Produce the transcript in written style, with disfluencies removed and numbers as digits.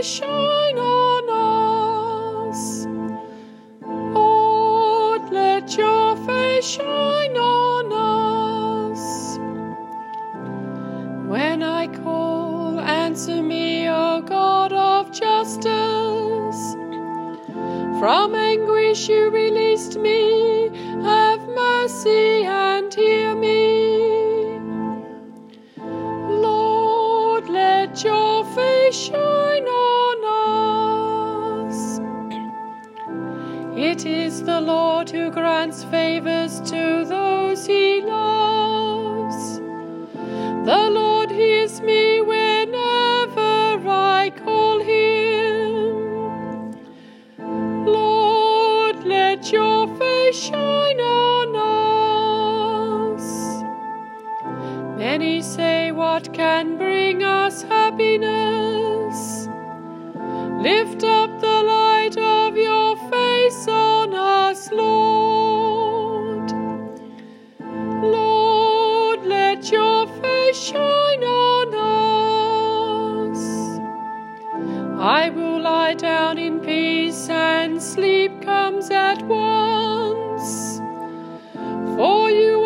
shine on us. Lord, let your face shine on us. When I call, answer me, O God of justice. From anguish you released me. Have mercy and hear me. Lord, let your face shine on us. It is the Lord who grants favors to those he loves. The Lord hears me whenever I call him. Lord, let your face shine on us. Many say, what can bring us happiness? Lift up the light of your face on us, Lord. Lord, let your face shine on us. I will lie down in peace, and sleep comes at once. For you